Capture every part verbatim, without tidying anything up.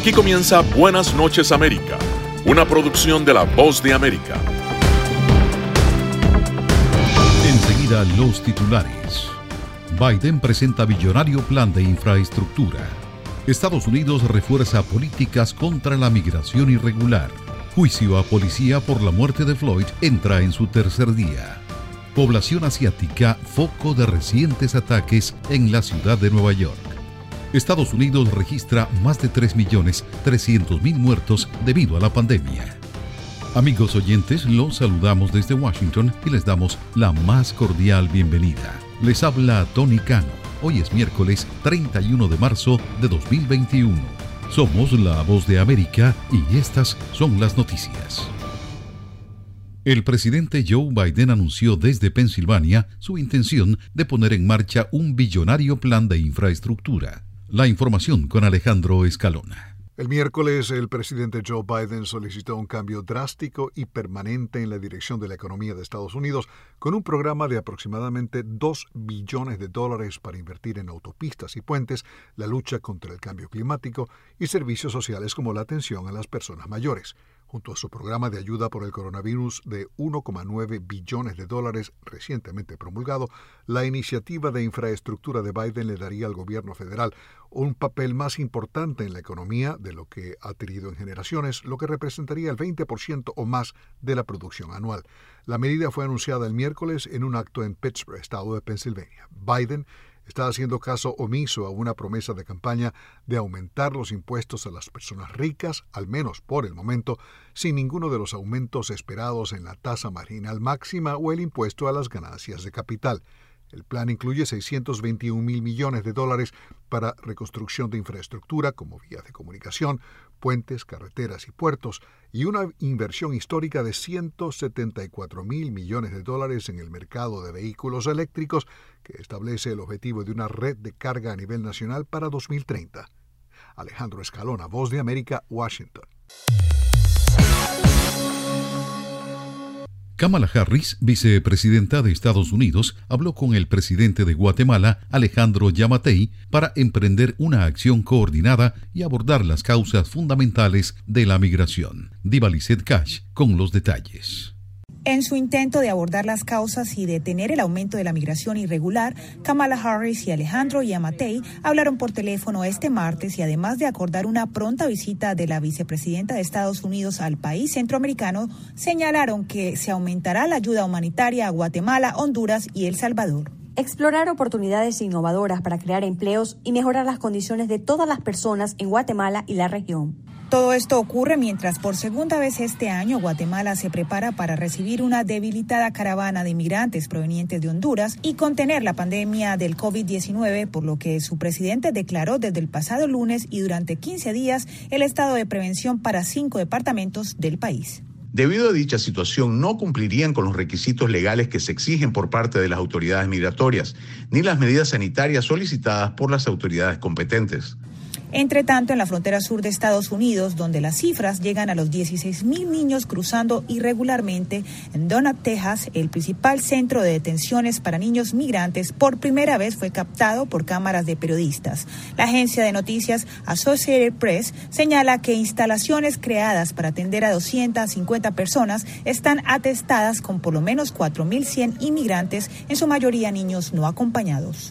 Aquí comienza Buenas noches América, una producción de La Voz de América. Enseguida los titulares. Biden presenta billonario plan de infraestructura. Estados Unidos refuerza políticas contra la migración irregular. Juicio a policía por la muerte de Floyd entra en su tercer día. Población asiática, foco de recientes ataques en la ciudad de Nueva York. Estados Unidos registra más de tres millones trescientos mil muertos debido a la pandemia. Amigos oyentes, los saludamos desde Washington y les damos la más cordial bienvenida. Les habla Tony Cano. Hoy es miércoles treinta y uno de marzo de dos mil veintiuno. Somos La Voz de América y estas son las noticias. El presidente Joe Biden anunció desde Pensilvania su intención de poner en marcha un billonario plan de infraestructura. La información con Alejandro Escalona. El miércoles, el presidente Joe Biden solicitó un cambio drástico y permanente en la dirección de la economía de Estados Unidos, con un programa de aproximadamente dos billones de dólares para invertir en autopistas y puentes, la lucha contra el cambio climático y servicios sociales como la atención a las personas mayores. Junto a su programa de ayuda por el coronavirus de uno coma nueve billones de dólares recientemente promulgado, la iniciativa de infraestructura de Biden le daría al gobierno federal un papel más importante en la economía de lo que ha tenido en generaciones, lo que representaría el veinte por ciento o más de la producción anual. La medida fue anunciada el miércoles en un acto en Pittsburgh, estado de Pensilvania. Biden está haciendo caso omiso a una promesa de campaña de aumentar los impuestos a las personas ricas, al menos por el momento, sin ninguno de los aumentos esperados en la tasa marginal máxima o el impuesto a las ganancias de capital. El plan incluye seiscientos veintiún mil millones de dólares para reconstrucción de infraestructura como vías de comunicación, puentes, carreteras y puertos, y una inversión histórica de ciento setenta y cuatro mil millones de dólares en el mercado de vehículos eléctricos, que establece el objetivo de una red de carga a nivel nacional para dos mil treinta. Alejandro Escalona, Voz de América, Washington. Kamala Harris, vicepresidenta de Estados Unidos, habló con el presidente de Guatemala, Alejandro Yamatei, para emprender una acción coordinada y abordar las causas fundamentales de la migración. Diva Lizeth Cash con los detalles. En su intento de abordar las causas y detener el aumento de la migración irregular, Kamala Harris y Alejandro Yamatei hablaron por teléfono este martes y además de acordar una pronta visita de la vicepresidenta de Estados Unidos al país centroamericano, señalaron que se aumentará la ayuda humanitaria a Guatemala, Honduras y El Salvador. Explorar oportunidades innovadoras para crear empleos y mejorar las condiciones de todas las personas en Guatemala y la región. Todo esto ocurre mientras por segunda vez este año Guatemala se prepara para recibir una debilitada caravana de inmigrantes provenientes de Honduras y contener la pandemia del covid diecinueve, por lo que su presidente declaró desde el pasado lunes y durante quince días el estado de prevención para cinco departamentos del país. Debido a dicha situación, no cumplirían con los requisitos legales que se exigen por parte de las autoridades migratorias, ni las medidas sanitarias solicitadas por las autoridades competentes. Entre tanto, en la frontera sur de Estados Unidos, donde las cifras llegan a los dieciséis mil niños cruzando irregularmente, en Donat, Texas, el principal centro de detenciones para niños migrantes por primera vez fue captado por cámaras de periodistas. La agencia de noticias Associated Press señala que instalaciones creadas para atender a doscientas cincuenta personas están atestadas con por lo menos cuatro mil cien inmigrantes, en su mayoría niños no acompañados.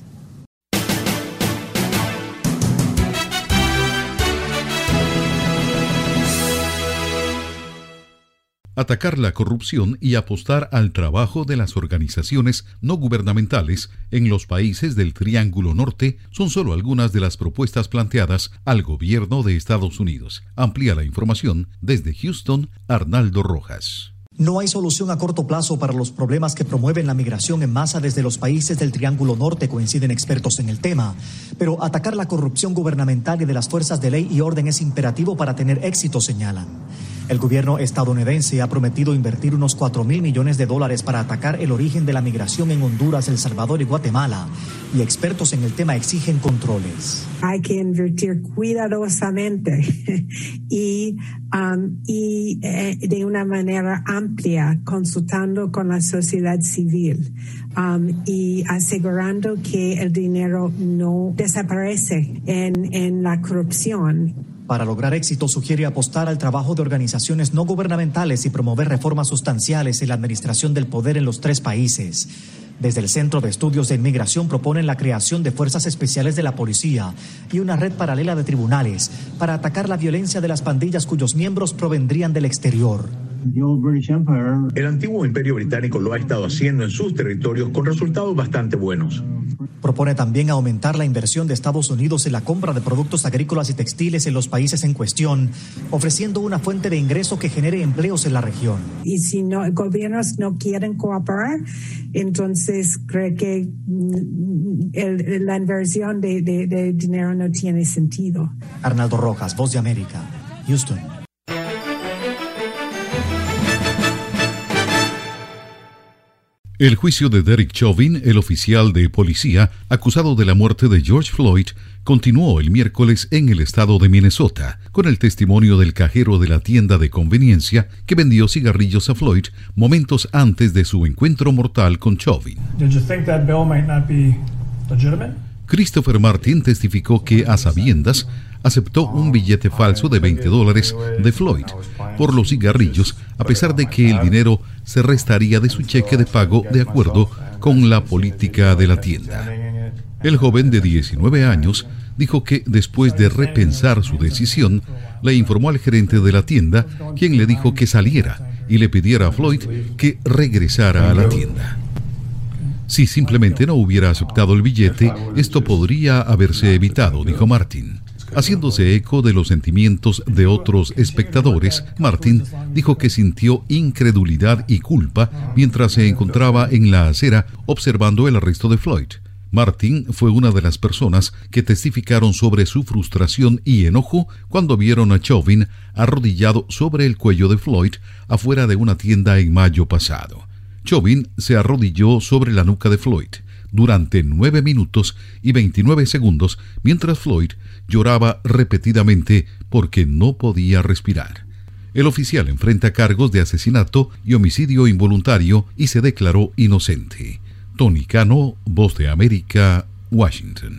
Atacar la corrupción y apostar al trabajo de las organizaciones no gubernamentales en los países del Triángulo Norte son solo algunas de las propuestas planteadas al gobierno de Estados Unidos. Amplía la información desde Houston, Arnaldo Rojas. No hay solución a corto plazo para los problemas que promueven la migración en masa desde los países del Triángulo Norte, coinciden expertos en el tema. Pero atacar la corrupción gubernamental y de las fuerzas de ley y orden es imperativo para tener éxito, señalan. El gobierno estadounidense ha prometido invertir unos cuatro mil millones de dólares para atacar el origen de la migración en Honduras, El Salvador y Guatemala, y expertos en el tema exigen controles. Hay que invertir cuidadosamente y, um, y eh, de una manera amplia, consultando con la sociedad civil um, y asegurando que el dinero no desaparece en, en la corrupción. Para lograr éxito, sugiere apostar al trabajo de organizaciones no gubernamentales y promover reformas sustanciales en la administración del poder en los tres países. Desde el Centro de Estudios de Inmigración proponen la creación de fuerzas especiales de la policía y una red paralela de tribunales para atacar la violencia de las pandillas cuyos miembros provendrían del exterior. El antiguo imperio británico lo ha estado haciendo en sus territorios con resultados bastante buenos. Propone también aumentar la inversión de Estados Unidos en la compra de productos agrícolas y textiles en los países en cuestión, ofreciendo una fuente de ingreso que genere empleos en la región. Y si no, gobiernos no quieren cooperar, entonces creo que el, la inversión de, de, de dinero no tiene sentido. Arnaldo Rojas, Voz de América, Houston. El juicio de Derek Chauvin, el oficial de policía acusado de la muerte de George Floyd, continuó el miércoles en el estado de Minnesota, con el testimonio del cajero de la tienda de conveniencia que vendió cigarrillos a Floyd momentos antes de su encuentro mortal con Chauvin. Did you think that bill might not be legitimate? Christopher Martin testificó que, a sabiendas, aceptó un billete falso de veinte dólares de Floyd por los cigarrillos, a pesar de que el dinero se restaría de su cheque de pago de acuerdo con la política de la tienda. El joven de diecinueve años dijo que, después de repensar su decisión, le informó al gerente de la tienda, quien le dijo que saliera y le pidiera a Floyd que regresara a la tienda. Si simplemente no hubiera aceptado el billete, esto podría haberse evitado, dijo Martin. Haciéndose eco de los sentimientos de otros espectadores, Martin dijo que sintió incredulidad y culpa mientras se encontraba en la acera observando el arresto de Floyd. Martin fue una de las personas que testificaron sobre su frustración y enojo cuando vieron a Chauvin arrodillado sobre el cuello de Floyd afuera de una tienda en mayo pasado. Chauvin se arrodilló sobre la nuca de Floyd durante nueve minutos y veintinueve segundos mientras Floyd lloraba repetidamente porque no podía respirar. El oficial enfrenta cargos de asesinato y homicidio involuntario y se declaró inocente. Tony Cano, Voz de América, Washington.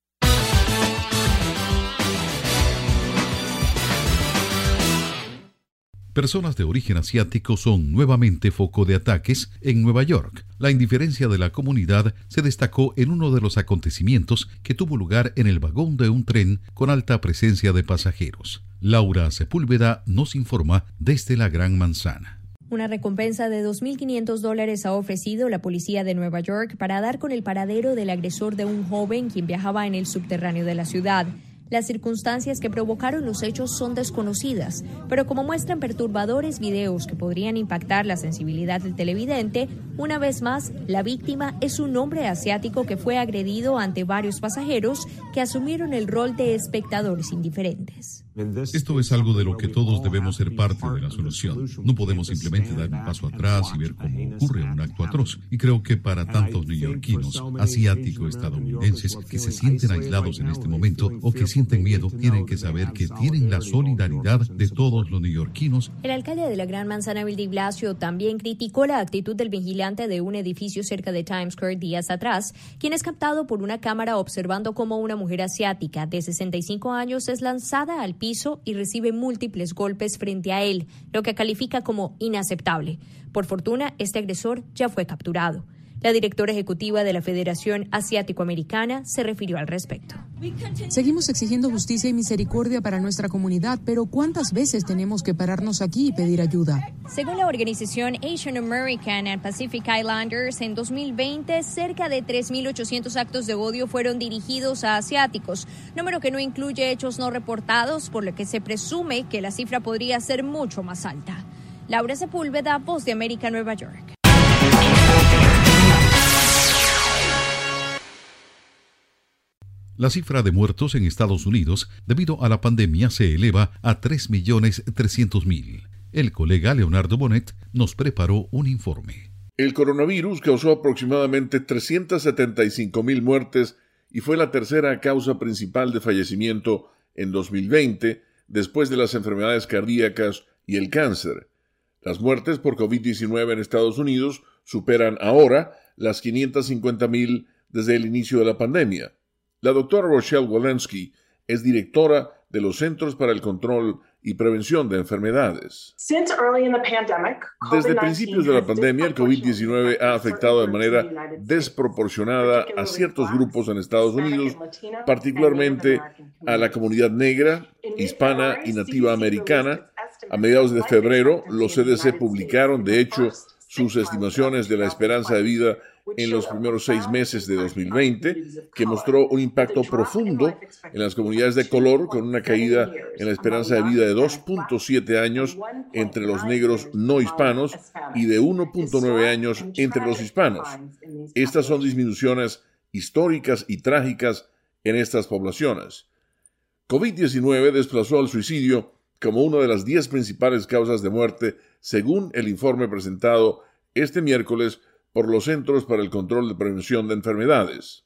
Personas de origen asiático son nuevamente foco de ataques en Nueva York. La indiferencia de la comunidad se destacó en uno de los acontecimientos que tuvo lugar en el vagón de un tren con alta presencia de pasajeros. Laura Sepúlveda nos informa desde la Gran Manzana. Una recompensa de dos mil quinientos dólares ha ofrecido la policía de Nueva York para dar con el paradero del agresor de un joven quien viajaba en el subterráneo de la ciudad. Las circunstancias que provocaron los hechos son desconocidas, pero como muestran perturbadores videos que podrían impactar la sensibilidad del televidente, una vez más, la víctima es un hombre asiático que fue agredido ante varios pasajeros que asumieron el rol de espectadores indiferentes. Esto es algo de lo que todos debemos ser parte de la solución. No podemos simplemente dar un paso atrás y ver cómo ocurre un acto atroz. Y creo que para tantos neoyorquinos, asiáticos, estadounidenses, que se sienten aislados en este momento o que sienten miedo, tienen que saber que tienen la solidaridad de todos los neoyorquinos. El alcalde de la Gran Manzana, Bill de Blasio, también criticó la actitud del vigilante de un edificio cerca de Times Square días atrás, quien es captado por una cámara observando cómo una mujer asiática de sesenta y cinco años es lanzada al piso y recibe múltiples golpes frente a él, lo que califica como inaceptable. Por fortuna, este agresor ya fue capturado. La directora ejecutiva de la Federación Asiático-Americana se refirió al respecto. Seguimos exigiendo justicia y misericordia para nuestra comunidad, pero ¿cuántas veces tenemos que pararnos aquí y pedir ayuda? Según la organización Asian American and Pacific Islanders, en dos mil veinte, cerca de tres mil ochocientos actos de odio fueron dirigidos a asiáticos, número que no incluye hechos no reportados, por lo que se presume que la cifra podría ser mucho más alta. Laura Sepúlveda, Voz de América, Nueva York. La cifra de muertos en Estados Unidos debido a la pandemia se eleva a tres millones trescientos mil. El colega Leonardo Bonet nos preparó un informe. El coronavirus causó aproximadamente trescientas setenta y cinco mil muertes y fue la tercera causa principal de fallecimiento en dos mil veinte, después de las enfermedades cardíacas y el cáncer. Las muertes por covid diecinueve en Estados Unidos superan ahora las quinientas cincuenta mil desde el inicio de la pandemia. La doctora Rochelle Walensky es directora de los Centros para el Control y Prevención de Enfermedades. Desde principios de la pandemia, el COVID diecinueve ha afectado de manera desproporcionada a ciertos grupos en Estados Unidos, particularmente a la comunidad negra, hispana y nativa americana. A mediados de febrero, los C D C publicaron, de hecho, sus estimaciones de la esperanza de vida en los primeros seis meses de dos mil veinte, que mostró un impacto profundo en las comunidades de color, con una caída en la esperanza de vida de dos punto siete años entre los negros no hispanos y de uno punto nueve años entre los hispanos. Estas son disminuciones históricas y trágicas en estas poblaciones. COVID diecinueve desplazó al suicidio como una de las diez principales causas de muerte, según el informe presentado este miércoles por los Centros para el Control de Prevención de Enfermedades.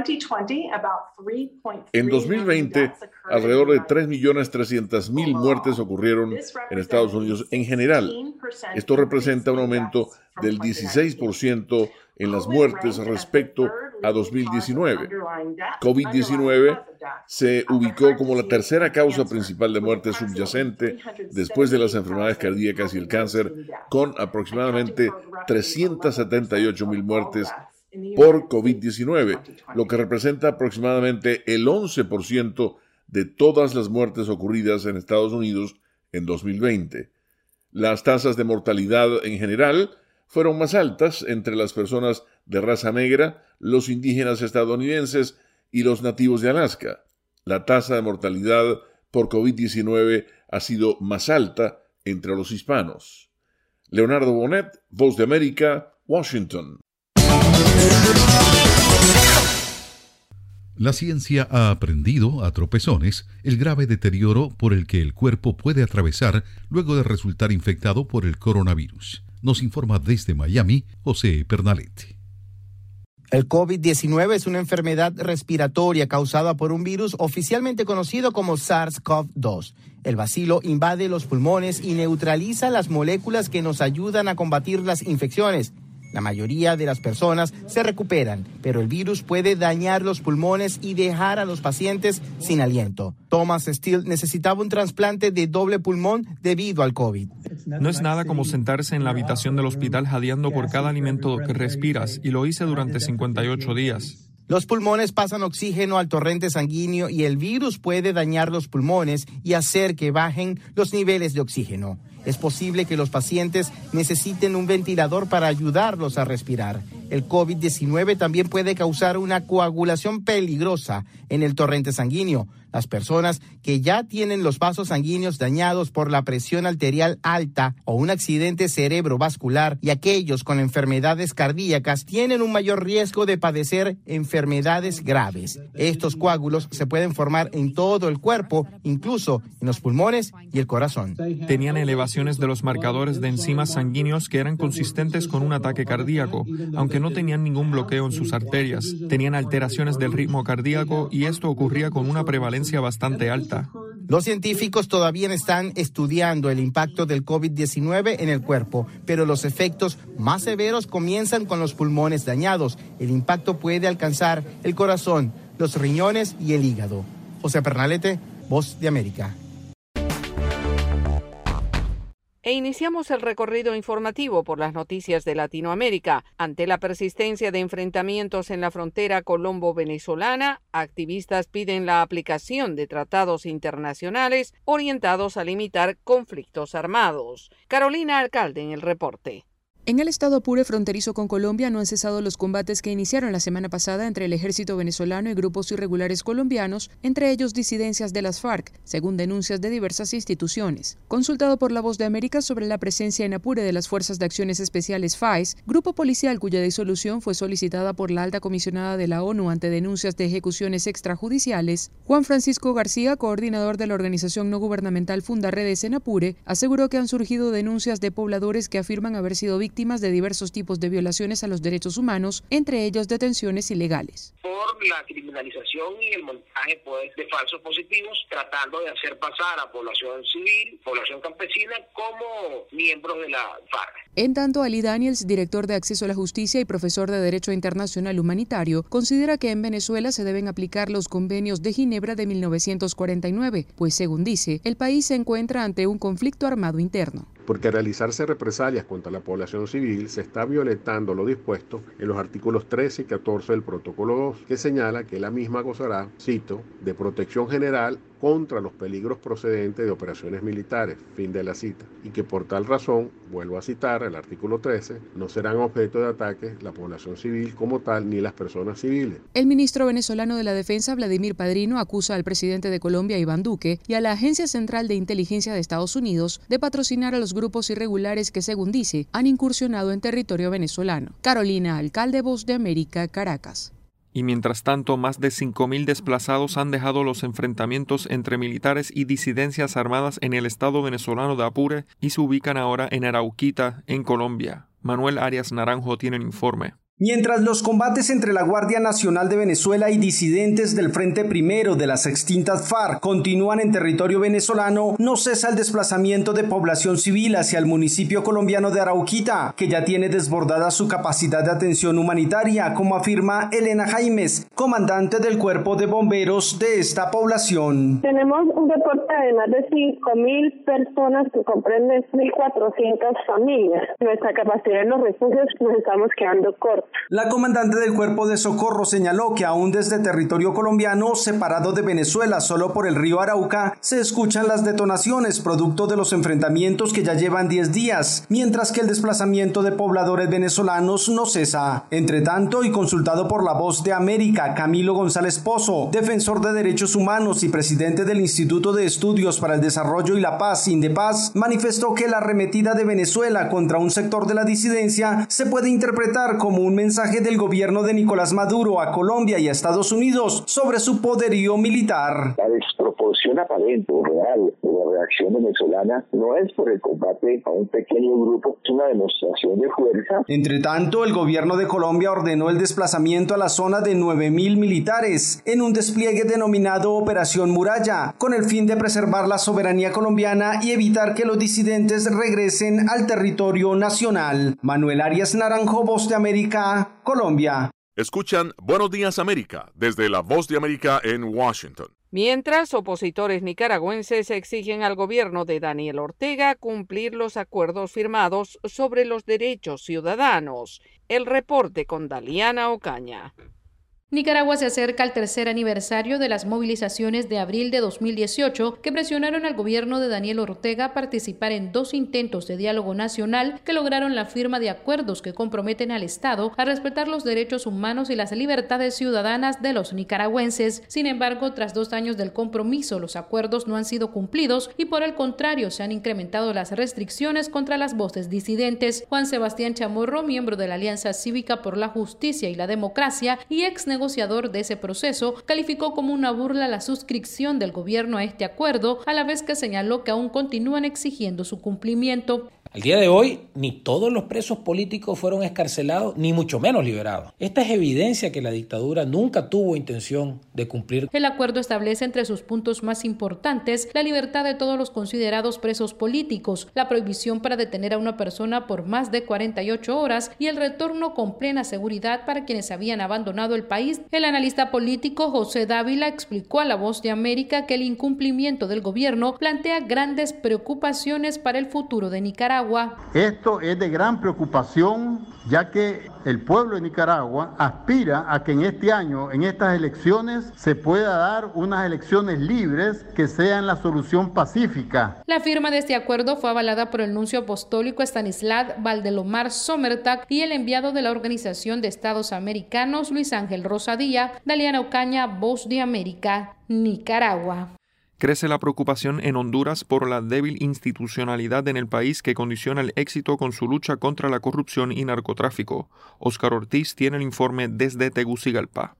En dos mil veinte, alrededor de tres millones trescientas mil muertes ocurrieron en Estados Unidos en general. Esto representa un aumento del dieciséis por ciento en las muertes respecto a dos mil diecinueve. COVID diecinueve se ubicó como la tercera causa principal de muerte subyacente después de las enfermedades cardíacas y el cáncer, con aproximadamente trescientas setenta y ocho mil muertes por COVID diecinueve, lo que representa aproximadamente el once por ciento de todas las muertes ocurridas en Estados Unidos en dos mil veinte. Las tasas de mortalidad en general fueron más altas entre las personas de raza negra, los indígenas estadounidenses y los nativos de Alaska. La tasa de mortalidad por COVID diecinueve ha sido más alta entre los hispanos. Leonardo Bonet, Voz de América, Washington. La ciencia ha aprendido a tropezones el grave deterioro por el que el cuerpo puede atravesar luego de resultar infectado por el coronavirus. Nos informa desde Miami, José Pernalete. El COVID diecinueve es una enfermedad respiratoria causada por un virus oficialmente conocido como SARS-CoV dos. El bacilo invade los pulmones y neutraliza las moléculas que nos ayudan a combatir las infecciones. La mayoría de las personas se recuperan, pero el virus puede dañar los pulmones y dejar a los pacientes sin aliento. Thomas Steele necesitaba un trasplante de doble pulmón debido al COVID. No es nada como sentarse en la habitación del hospital jadeando por cada alimento que respiras, y lo hice durante cincuenta y ocho días. Los pulmones pasan oxígeno al torrente sanguíneo y el virus puede dañar los pulmones y hacer que bajen los niveles de oxígeno. Es posible que los pacientes necesiten un ventilador para ayudarlos a respirar. El COVID diecinueve también puede causar una coagulación peligrosa en el torrente sanguíneo. Las personas que ya tienen los vasos sanguíneos dañados por la presión arterial alta o un accidente cerebrovascular y aquellos con enfermedades cardíacas tienen un mayor riesgo de padecer enfermedades graves. Estos coágulos se pueden formar en todo el cuerpo, incluso en los pulmones y el corazón. Tenían elevaciones de los marcadores de enzimas sanguíneos que eran consistentes con un ataque cardíaco, aunque no tenían ningún bloqueo en sus arterias. Tenían alteraciones del ritmo cardíaco y esto ocurría con una prevalencia bastante alta. Los científicos todavía están estudiando el impacto del COVID diecinueve en el cuerpo, pero los efectos más severos comienzan con los pulmones dañados. El impacto puede alcanzar el corazón, los riñones y el hígado. José Pernalete, Voz de América. E iniciamos el recorrido informativo por las noticias de Latinoamérica. Ante la persistencia de enfrentamientos en la frontera colombo-venezolana, activistas piden la aplicación de tratados internacionales orientados a limitar conflictos armados. Carolina Alcalde en el reporte. En el estado Apure, fronterizo con Colombia, no han cesado los combates que iniciaron la semana pasada entre el ejército venezolano y grupos irregulares colombianos, entre ellos disidencias de las FARC, según denuncias de diversas instituciones. Consultado por La Voz de América sobre la presencia en Apure de las Fuerzas de Acciones Especiales FAES, grupo policial cuya disolución fue solicitada por la alta comisionada de la ONU ante denuncias de ejecuciones extrajudiciales, Juan Francisco García, coordinador de la organización no gubernamental Fundaredes en Apure, aseguró que han surgido denuncias de pobladores que afirman haber sido víctimas víctimas de diversos tipos de violaciones a los derechos humanos, entre ellos detenciones ilegales. Por la criminalización y el montaje pues, de falsos positivos, tratando de hacer pasar a población civil, población campesina, como miembros de la FARC. En tanto, Ali Daniels, director de Acceso a la Justicia y profesor de Derecho Internacional Humanitario, considera que en Venezuela se deben aplicar los convenios de Ginebra de mil novecientos cuarenta y nueve, pues según dice, el país se encuentra ante un conflicto armado interno. Porque al realizarse represalias contra la población civil se está violentando lo dispuesto en los artículos trece y catorce del Protocolo dos, que señala que la misma gozará, cito, de protección general contra los peligros procedentes de operaciones militares, fin de la cita, y que por tal razón, vuelvo a citar el artículo trece, no serán objeto de ataques la población civil como tal ni las personas civiles. El ministro venezolano de la Defensa, Vladimir Padrino, acusa al presidente de Colombia, Iván Duque, y a la Agencia Central de Inteligencia de Estados Unidos de patrocinar a los grupos irregulares que, según dice, han incursionado en territorio venezolano. Carolina Alcalde, Voz de América, Caracas. Y mientras tanto, más de cinco mil desplazados han dejado los enfrentamientos entre militares y disidencias armadas en el estado venezolano de Apure y se ubican ahora en Arauquita, en Colombia. Manuel Arias Naranjo tiene el informe. Mientras los combates entre la Guardia Nacional de Venezuela y disidentes del Frente Primero de las extintas FARC continúan en territorio venezolano, no cesa el desplazamiento de población civil hacia el municipio colombiano de Arauquita, que ya tiene desbordada su capacidad de atención humanitaria, como afirma Elena Jaimes, comandante del Cuerpo de Bomberos de esta población. Tenemos un reporte de más de cinco mil personas que comprenden mil cuatrocientas familias. Nuestra capacidad en los refugios nos estamos quedando cortos. La comandante del Cuerpo de Socorro señaló que aún desde territorio colombiano, separado de Venezuela solo por el río Arauca, se escuchan las detonaciones producto de los enfrentamientos que ya llevan diez días, mientras que el desplazamiento de pobladores venezolanos no cesa. Entre tanto, y consultado por La Voz de América, Camilo González Pozo, defensor de derechos humanos y presidente del Instituto de Estudios para el Desarrollo y la Paz, INDEPAZ, manifestó que la arremetida de Venezuela contra un sector de la disidencia se puede interpretar como un mensaje del gobierno de Nicolás Maduro a Colombia y a Estados Unidos sobre su poderío militar. La desproporción aparente o real de la reacción venezolana no es por el combate a un pequeño grupo, es una demostración de fuerza. Entre tanto, el gobierno de Colombia ordenó el desplazamiento a la zona de nueve mil militares en un despliegue denominado Operación Muralla, con el fin de preservar la soberanía colombiana y evitar que los disidentes regresen al territorio nacional. Manuel Arias Naranjo, Voz de América, Colombia. Escuchan Buenos Días América desde La Voz de América en Washington. Mientras, opositores nicaragüenses exigen al gobierno de Daniel Ortega cumplir los acuerdos firmados sobre los derechos ciudadanos. El reporte con Daliana Ocaña. Nicaragua se acerca al tercer aniversario de las movilizaciones de abril de dos mil dieciocho que presionaron al gobierno de Daniel Ortega a participar en dos intentos de diálogo nacional que lograron la firma de acuerdos que comprometen al Estado a respetar los derechos humanos y las libertades ciudadanas de los nicaragüenses. Sin embargo, tras dos años del compromiso, los acuerdos no han sido cumplidos y por el contrario se han incrementado las restricciones contra las voces disidentes. Juan Sebastián Chamorro, miembro de la Alianza Cívica por la Justicia y la Democracia y ex negociador de ese proceso, calificó como una burla la suscripción del gobierno a este acuerdo, a la vez que señaló que aún continúan exigiendo su cumplimiento. Al día de hoy, ni todos los presos políticos fueron excarcelados, ni mucho menos liberados. Esta es evidencia que la dictadura nunca tuvo intención de cumplir. El acuerdo establece entre sus puntos más importantes la libertad de todos los considerados presos políticos, la prohibición para detener a una persona por más de cuarenta y ocho horas y el retorno con plena seguridad para quienes habían abandonado el país. El analista político José Dávila explicó a La Voz de América que el incumplimiento del gobierno plantea grandes preocupaciones para el futuro de Nicaragua. Esto es de gran preocupación, ya que el pueblo de Nicaragua aspira a que en este año, en estas elecciones, se pueda dar unas elecciones libres que sean la solución pacífica. La firma de este acuerdo fue avalada por el nuncio apostólico Stanislav Valdelomar Sommertag y el enviado de la Organización de Estados Americanos, Luis Ángel Rosadía. Daliana Ocaña, Voz de América, Nicaragua. Crece la preocupación en Honduras por la débil institucionalidad en el país que condiciona el éxito con su lucha contra la corrupción y narcotráfico. Óscar Ortiz tiene el informe desde Tegucigalpa.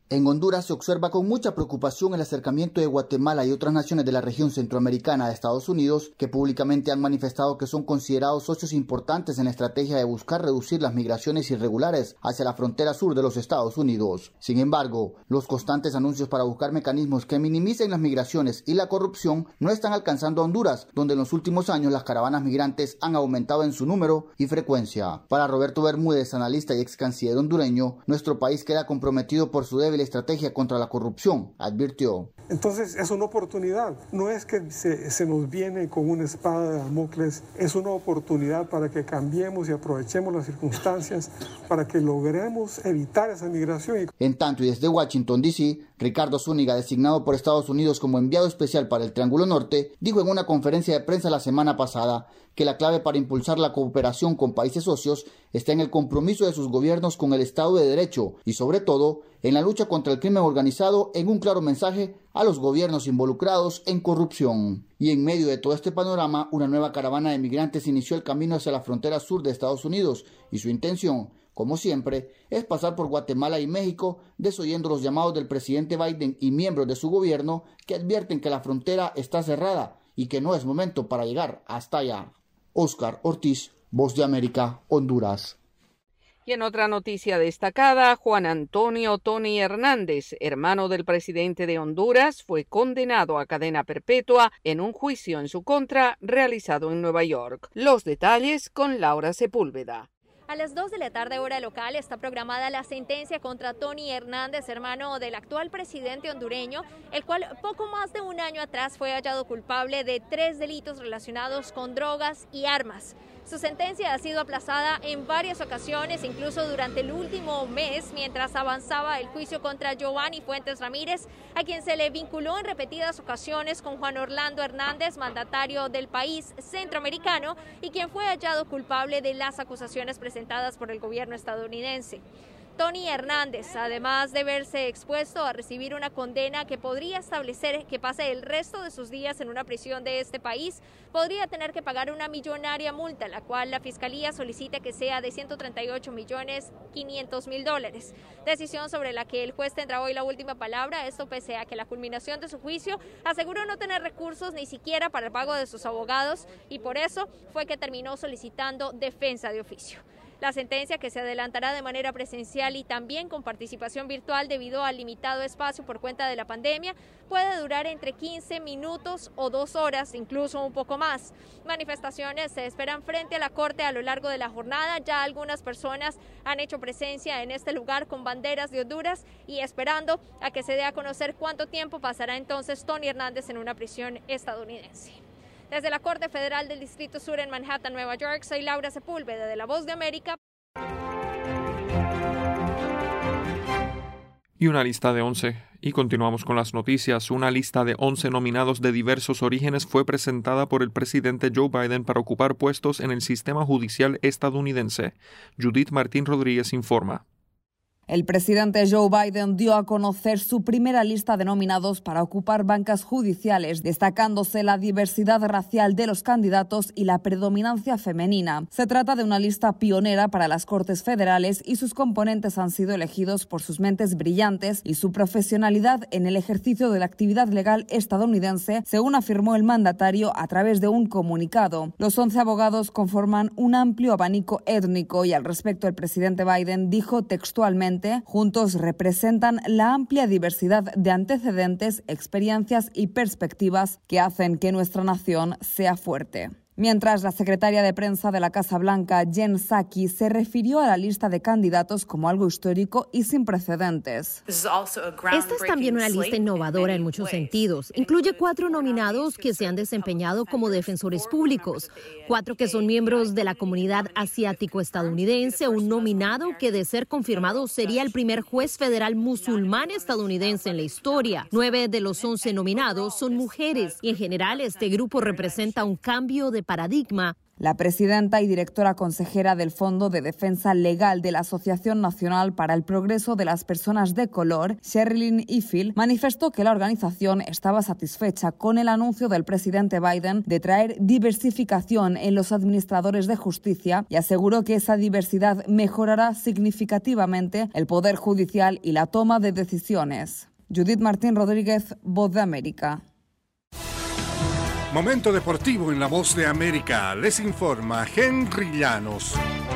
En Honduras se observa con mucha preocupación el acercamiento de Guatemala y otras naciones de la región centroamericana a Estados Unidos, que públicamente han manifestado que son considerados socios importantes en la estrategia de buscar reducir las migraciones irregulares hacia la frontera sur de los Estados Unidos. Sin embargo, los constantes anuncios para buscar mecanismos que minimicen las migraciones y la corrupción no están alcanzando a Honduras, donde en los últimos años las caravanas migrantes han aumentado en su número y frecuencia. Para Roberto Bermúdez, analista y ex canciller hondureño, nuestro país queda comprometido por su débil estrategia contra la corrupción, advirtió. Entonces es una oportunidad, no es que se, se nos viene con una espada de Damocles, es una oportunidad para que cambiemos y aprovechemos las circunstancias para que logremos evitar esa migración. En tanto, y desde Washington, D C, Ricardo Zúñiga, designado por Estados Unidos como enviado especial para el Triángulo Norte, dijo en una conferencia de prensa la semana pasada que la clave para impulsar la cooperación con países socios está en el compromiso de sus gobiernos con el Estado de Derecho y, sobre todo, en la lucha contra el crimen organizado, en un claro mensaje a los gobiernos involucrados en corrupción. Y en medio de todo este panorama, una nueva caravana de migrantes inició el camino hacia la frontera sur de Estados Unidos y su intención, como siempre, es pasar por Guatemala y México, desoyendo los llamados del presidente Biden y miembros de su gobierno que advierten que la frontera está cerrada y que no es momento para llegar hasta allá. Óscar Ortiz, Voz de América, Honduras. Y en otra noticia destacada, Juan Antonio Tony Hernández, hermano del presidente de Honduras, fue condenado a cadena perpetua en un juicio en su contra realizado en Nueva York. Los detalles con Laura Sepúlveda. A las dos de la tarde hora local está programada la sentencia contra Tony Hernández, hermano del actual presidente hondureño, el cual poco más de un año atrás fue hallado culpable de tres delitos relacionados con drogas y armas. Su sentencia ha sido aplazada en varias ocasiones, incluso durante el último mes, mientras avanzaba el juicio contra Giovanni Fuentes Ramírez, a quien se le vinculó en repetidas ocasiones con Juan Orlando Hernández, mandatario del país centroamericano, y quien fue hallado culpable de las acusaciones presentadas por el gobierno estadounidense. Tony Hernández, además de verse expuesto a recibir una condena que podría establecer que pase el resto de sus días en una prisión de este país, podría tener que pagar una millonaria multa, la cual la Fiscalía solicita que sea de ciento treinta y ocho millones quinientos mil dólares. Decisión sobre la que el juez tendrá hoy la última palabra, esto pese a que la culminación de su juicio aseguró no tener recursos ni siquiera para el pago de sus abogados y por eso fue que terminó solicitando defensa de oficio. La sentencia, que se adelantará de manera presencial y también con participación virtual debido al limitado espacio por cuenta de la pandemia, puede durar entre quince minutos o dos horas, incluso un poco más. Manifestaciones se esperan frente a la Corte a lo largo de la jornada. Ya algunas personas han hecho presencia en este lugar con banderas de Honduras y esperando a que se dé a conocer cuánto tiempo pasará entonces Tony Hernández en una prisión estadounidense. Desde la Corte Federal del Distrito Sur en Manhattan, Nueva York, soy Laura Sepúlveda de La Voz de América. Y una lista de once. Y continuamos con las noticias. Una lista de once nominados de diversos orígenes fue presentada por el presidente Joe Biden para ocupar puestos en el sistema judicial estadounidense. Judith Martín Rodríguez informa. El presidente Joe Biden dio a conocer su primera lista de nominados para ocupar bancas judiciales, destacándose la diversidad racial de los candidatos y la predominancia femenina. Se trata de una lista pionera para las Cortes Federales y sus componentes han sido elegidos por sus mentes brillantes y su profesionalidad en el ejercicio de la actividad legal estadounidense, según afirmó el mandatario a través de un comunicado. Los once abogados conforman un amplio abanico étnico y al respecto el presidente Biden dijo textualmente: juntos representan la amplia diversidad de antecedentes, experiencias y perspectivas que hacen que nuestra nación sea fuerte. Mientras la secretaria de prensa de la Casa Blanca, Jen Psaki, se refirió a la lista de candidatos como algo histórico y sin precedentes. Esta es también una lista innovadora en muchos sentidos. Incluye cuatro nominados que se han desempeñado como defensores públicos, cuatro que son miembros de la comunidad asiático-estadounidense, un nominado que, de ser confirmado, sería el primer juez federal musulmán estadounidense en la historia. Nueve de los once nominados son mujeres y, en general, este grupo representa un cambio de paradigma La presidenta y directora consejera del Fondo de Defensa Legal de la Asociación Nacional para el Progreso de las Personas de Color, Sherilyn Ifill, manifestó que la organización estaba satisfecha con el anuncio del presidente Biden de traer diversificación en los administradores de justicia y aseguró que esa diversidad mejorará significativamente el poder judicial y la toma de decisiones. Judith Martín Rodríguez, Voz de América. Momento deportivo en La Voz de América. Les informa Henry Llanos.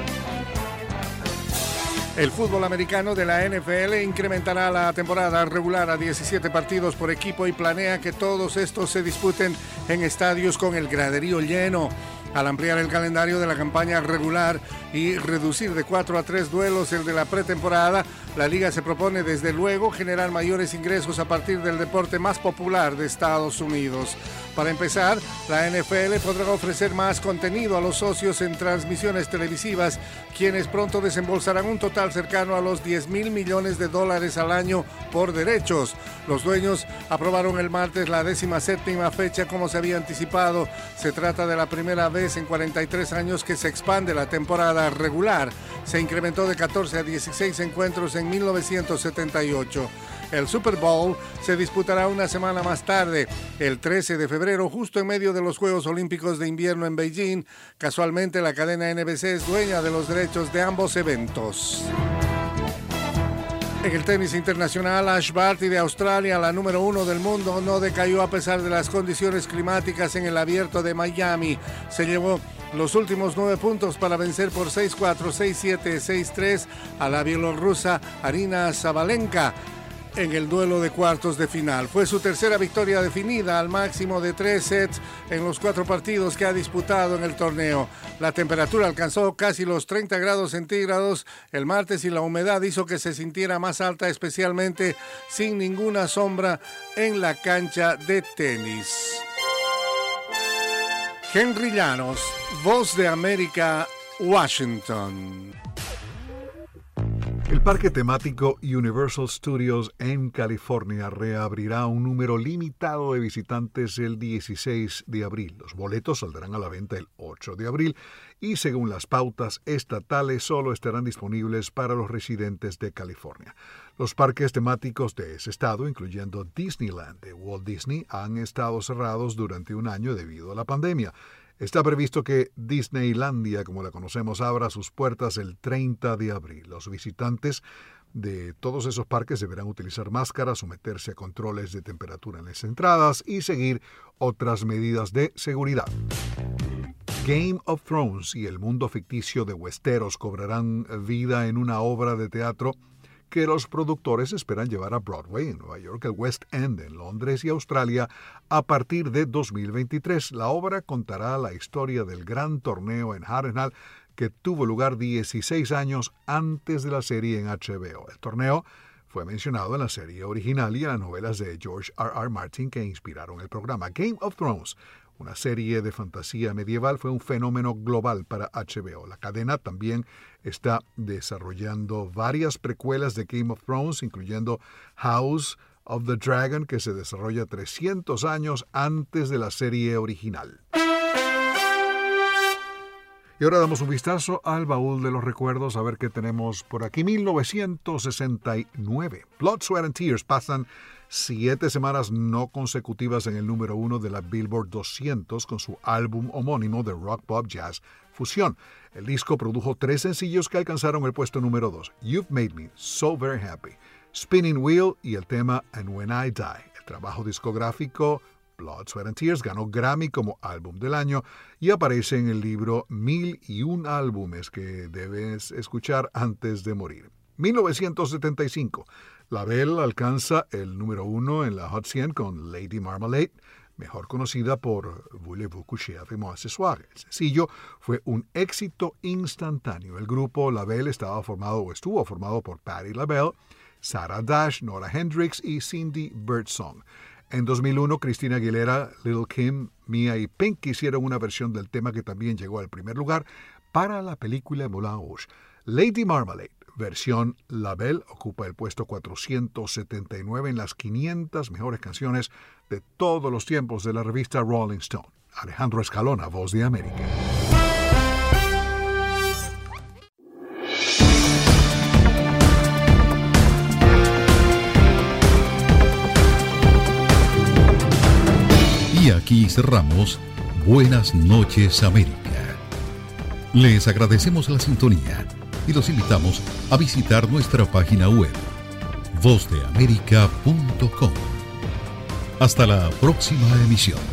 El fútbol americano de la N F L incrementará la temporada regular a diecisiete partidos por equipo y planea que todos estos se disputen en estadios con el graderío lleno. Al ampliar el calendario de la campaña regular y reducir de cuatro a tres duelos el de la pretemporada, la liga se propone desde luego generar mayores ingresos a partir del deporte más popular de Estados Unidos. Para empezar, la N F L podrá ofrecer más contenido a los socios en transmisiones televisivas, quienes pronto desembolsarán un total cercano a los diez mil millones de dólares al año por derechos. Los dueños aprobaron el martes la décima séptima fecha como se había anticipado. Se trata de la primera vez en cuarenta y tres años que se expande la temporada regular. Se incrementó de catorce a dieciséis encuentros en mil novecientos setenta y ocho. El Super Bowl se disputará una semana más tarde, el trece de febrero, justo en medio de los Juegos Olímpicos de Invierno en Beijing. Casualmente, la cadena N B C es dueña de los derechos de ambos eventos. En el tenis internacional, Ash Barty de Australia, la número uno del mundo, no decayó a pesar de las condiciones climáticas en el Abierto de Miami. Se llevó los últimos nueve puntos para vencer por seis cuatro, seis siete, seis tres a la bielorrusa Arina Sabalenka en el duelo de cuartos de final. Fue su tercera victoria definida al máximo de tres sets en los cuatro partidos que ha disputado en el torneo. La temperatura alcanzó casi los treinta grados centígrados el martes y la humedad hizo que se sintiera más alta, especialmente sin ninguna sombra en la cancha de tenis. Henry Llanos, Voz de América, Washington. El parque temático Universal Studios en California reabrirá un número limitado de visitantes el dieciséis de abril. Los boletos saldrán a la venta el ocho de abril y, según las pautas estatales, solo estarán disponibles para los residentes de California. Los parques temáticos de ese estado, incluyendo Disneyland de Walt Disney, han estado cerrados durante un año debido a la pandemia. Está previsto que Disneylandia, como la conocemos, abra sus puertas el treinta de abril. Los visitantes de todos esos parques deberán utilizar máscaras, someterse a controles de temperatura en las entradas y seguir otras medidas de seguridad. Game of Thrones y el mundo ficticio de Westeros cobrarán vida en una obra de teatro que los productores esperan llevar a Broadway en Nueva York, el West End en Londres y Australia a partir de dos mil veintitrés. La obra contará la historia del gran torneo en Harrenhal que tuvo lugar dieciséis años antes de la serie en H B O. El torneo fue mencionado en la serie original y en las novelas de George R R Martin que inspiraron el programa. Game of Thrones, una serie de fantasía medieval, fue un fenómeno global para H B O. La cadena también está desarrollando varias precuelas de Game of Thrones, incluyendo House of the Dragon, que se desarrolla trescientos años antes de la serie original. Y ahora damos un vistazo al baúl de los recuerdos, a ver qué tenemos por aquí. mil novecientos sesenta y nueve. Blood, Sweat and Tears pasan siete semanas no consecutivas en el número uno de la Billboard doscientos con su álbum homónimo de rock pop jazz fusión. El disco produjo tres sencillos que alcanzaron el puesto número dos. You've Made Me So Very Happy, Spinning Wheel y el tema And When I Die. El trabajo discográfico Blood, Sweat and Tears ganó Grammy como álbum del año y aparece en el libro Mil y un álbumes que debes escuchar antes de morir. mil novecientos setenta y cinco. La Belle alcanza el número uno en la Hot cien con Lady Marmalade, mejor conocida por Voulez-vous coucher avec moi ce soir. El sencillo fue un éxito instantáneo. El grupo La Belle estaba formado o estuvo formado por Patti LaBelle, Sarah Dash, Nora Hendrix y Cindy Birdsong. En dos mil uno, Christina Aguilera, Lil' Kim, Mia y Pink hicieron una versión del tema que también llegó al primer lugar para la película Moulin Rouge. Lady Marmalade, versión La Belle, ocupa el puesto cuatrocientos setenta y nueve en las quinientas mejores canciones de todos los tiempos de la revista Rolling Stone. Alejandro Escalona, Voz de América. aquí cerramos Buenas noches América. Les agradecemos la sintonía y los invitamos a visitar nuestra página web voz de américa punto com. Hasta la próxima emisión.